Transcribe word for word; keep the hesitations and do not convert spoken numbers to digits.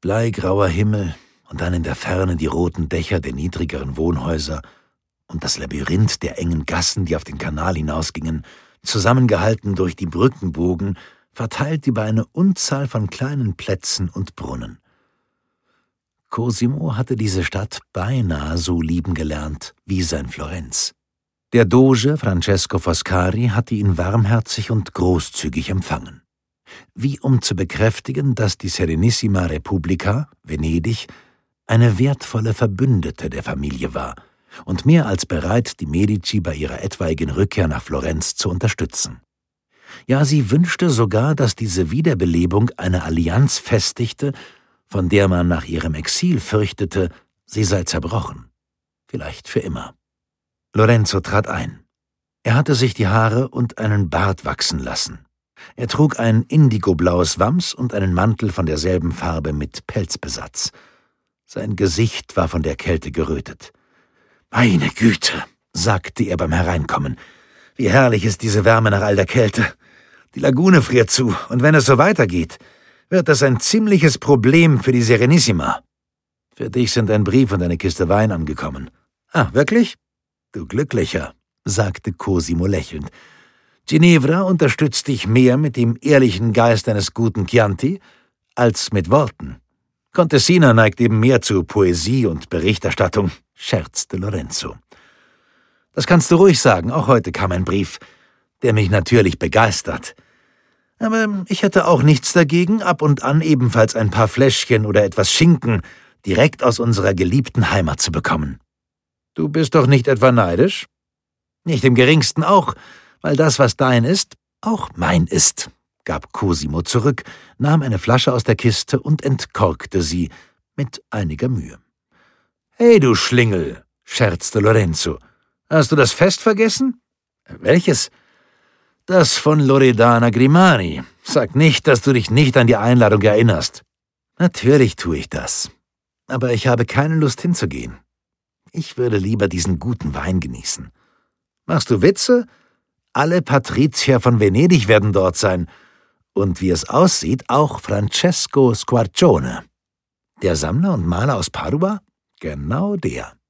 Bleigrauer Himmel und dann in der Ferne die roten Dächer der niedrigeren Wohnhäuser und das Labyrinth der engen Gassen, die auf den Kanal hinausgingen, zusammengehalten durch die Brückenbogen, verteilt über eine Unzahl von kleinen Plätzen und Brunnen. Cosimo hatte diese Stadt beinahe so lieben gelernt wie sein Florenz. Der Doge Francesco Foscari hatte ihn warmherzig und großzügig empfangen. Wie um zu bekräftigen, dass die Serenissima Repubblica, Venedig, eine wertvolle Verbündete der Familie war und mehr als bereit, die Medici bei ihrer etwaigen Rückkehr nach Florenz zu unterstützen. Ja, sie wünschte sogar, dass diese Wiederbelebung eine Allianz festigte, von der man nach ihrem Exil fürchtete, sie sei zerbrochen. Vielleicht für immer. Lorenzo trat ein. Er hatte sich die Haare und einen Bart wachsen lassen. Er trug ein indigoblaues Wams und einen Mantel von derselben Farbe mit Pelzbesatz. Sein Gesicht war von der Kälte gerötet. »Meine Güte«, sagte er beim Hereinkommen, »wie herrlich ist diese Wärme nach all der Kälte. Die Lagune friert zu, und wenn es so weitergeht, wird das ein ziemliches Problem für die Serenissima. Für dich sind ein Brief und eine Kiste Wein angekommen.« »Ah, wirklich?« »Du Glücklicher«, sagte Cosimo lächelnd. »Ginevra unterstützt dich mehr mit dem ehrlichen Geist eines guten Chianti als mit Worten. Contessina neigt eben mehr zu Poesie und Berichterstattung«, scherzte Lorenzo. »Das kannst du ruhig sagen, auch heute kam ein Brief, der mich natürlich begeistert. Aber ich hätte auch nichts dagegen, ab und an ebenfalls ein paar Fläschchen oder etwas Schinken direkt aus unserer geliebten Heimat zu bekommen. Du bist doch nicht etwa neidisch? Nicht im geringsten auch, weil das, was dein ist, auch mein ist«, gab Cosimo zurück, nahm eine Flasche aus der Kiste und entkorkte sie mit einiger Mühe. »Hey, du Schlingel«, scherzte Lorenzo, »hast du das Fest vergessen?« »Welches?« »Das von Loredana Grimani. Sag nicht, dass du dich nicht an die Einladung erinnerst.« »Natürlich tue ich das. Aber ich habe keine Lust hinzugehen. Ich würde lieber diesen guten Wein genießen.« »Machst du Witze? Alle Patrizier von Venedig werden dort sein. Und wie es aussieht, auch Francesco Squarcione. Der Sammler und Maler aus Padua? Genau der.«